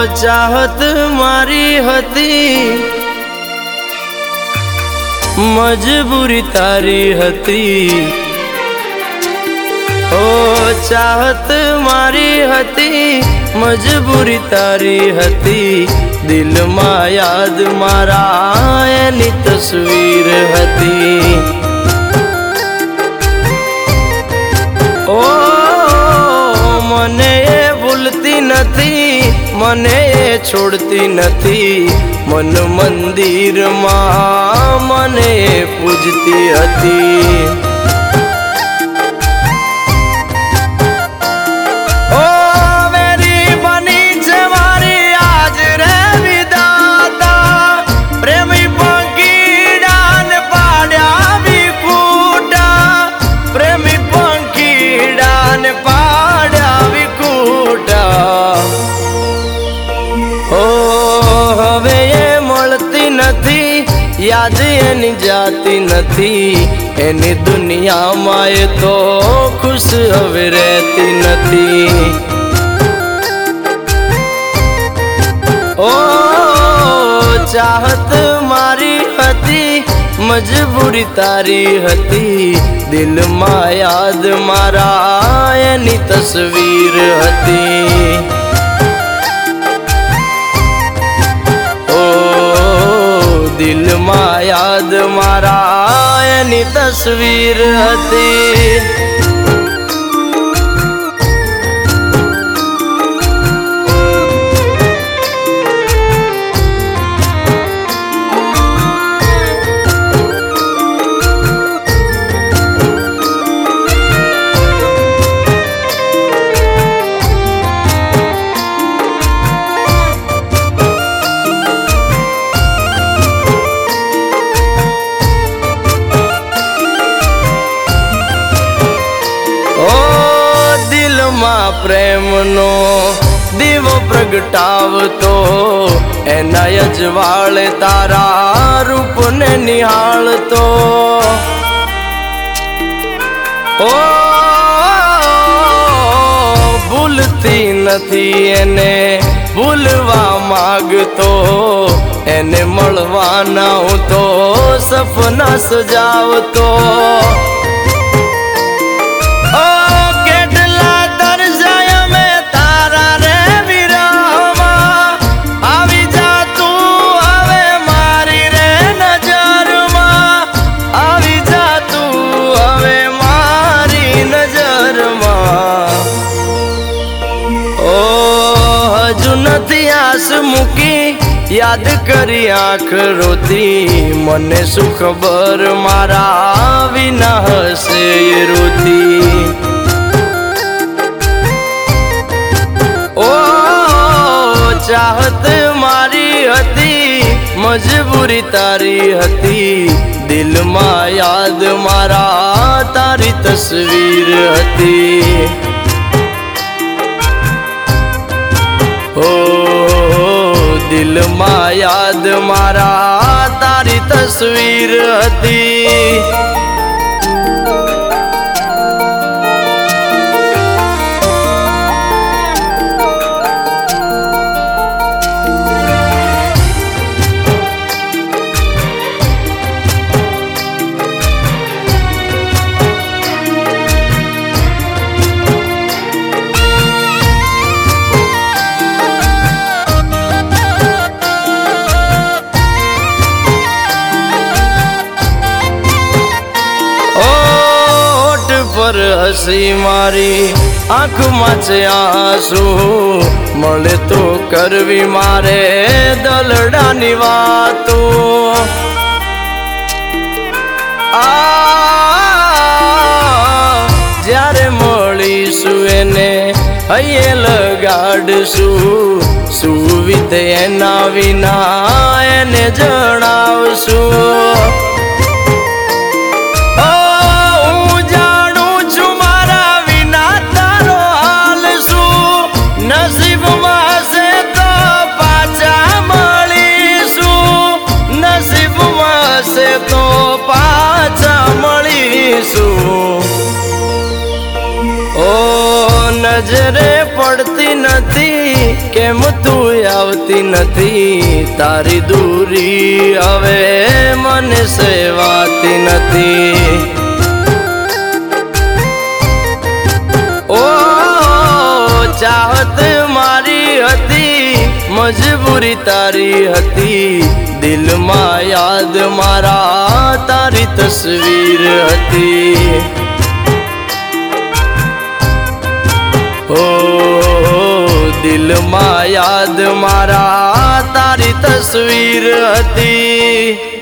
चाहत मारी हती मजबूरी तारी हती। ओ चाहत मारी हती मजबूरी तारी हती। दिल में याद मारा एनी तस्वीर हती। ओ मने भूलती नथी मने छोड़ती नथी। मन मंदिर में मने पूजती हती। ओ मेरी बनी छे मारी आज रे विधाता। प्रेमी पंखीड़ा ने पाड्या विकूटा। प्रेमी पंखीड़ा ने पाड्या विकूटा। ओ हवे ये मळती नथी याद एनी जाती नथी। एनी दुनिया में तो खुश हवे रहती नथी। ओ चाहत मारी हती मजबूरी तारी हती। दिल में याद मारा एनी तस्वीर हती। दिल में याद मारा एनी तस्वीर हती। प्रेम नो दीवो प्रगटावतो एना यजवाळे तारा रूप ने निहाळतो। ओ भूलती नथी एने भूलवा मागतो। एने मळवाना हूँ तो सपना सजावतो। आस मुकी याद करी आँख रोती। मने सुख बर मारा विना हसे ये रोती। ओ चाहत मारी हती मजबूरी तारी हती। दिल में याद मारा तारी तस्वीर हती। दिल में याद मारा तारी तस्वीर हती। पर हसी मारी आँख में आंसू मळे तो करवी मारे दलडानी वातो। ज्यारे मळीशु एने हये लगाडशु सुविधे एना विना एने जणावशु। नसीब में से तो पाचा मळीशु। नसीब में से तो पाचा मळीशु। ओ नजरे પડતી નથી, કેમ તું આવતી નથી, તારી દૂરી હવે મને સેવાતી નથી. ઓ ચાહત મારી હતી, મજબૂરી તારી હતી, દિલમાં યાદ મારા તારી તસવીર હતી. ઓ દિલમાં યાદ મારા તારી તસવીર હતી.